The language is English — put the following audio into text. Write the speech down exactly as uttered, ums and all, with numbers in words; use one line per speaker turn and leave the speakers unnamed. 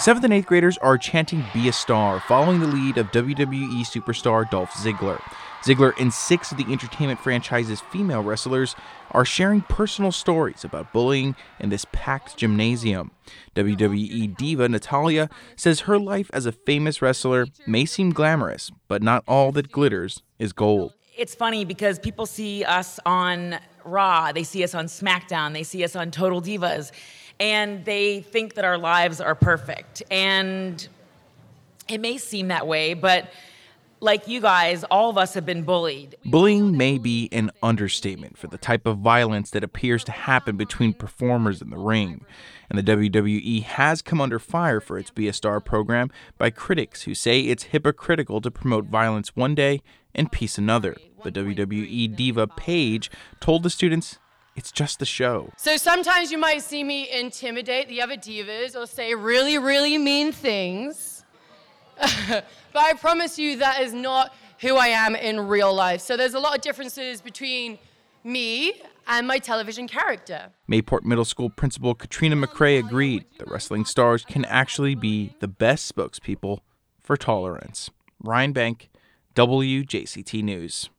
Seventh and eighth graders are chanting "Be a Star," following the lead of W W E superstar Dolph Ziggler. Ziggler and six of the entertainment franchise's female wrestlers are sharing personal stories about bullying in this packed gymnasium. W W E diva Natalya says her life as a famous wrestler may seem glamorous, but not all that glitters is gold.
It's funny because people see us on Raw, they see us on SmackDown, they see us on Total Divas, and they think that our lives are perfect. And it may seem that way, but like you guys, all of us have been bullied.
Bullying may be an understatement for the type of violence that appears to happen between performers in the ring. And the W W E has come under fire for its Be a Star program by critics who say it's hypocritical to promote violence one day and peace another. The W W E diva Paige told the students it's just the show.
So sometimes you might see me intimidate the other divas or say really, really mean things. But I promise you that is not who I am in real life. So there's a lot of differences between me and my television character.
Mayport Middle School principal Katrina McCrae agreed that wrestling stars can actually be the best spokespeople for tolerance. Ryan Bank, W J C T News.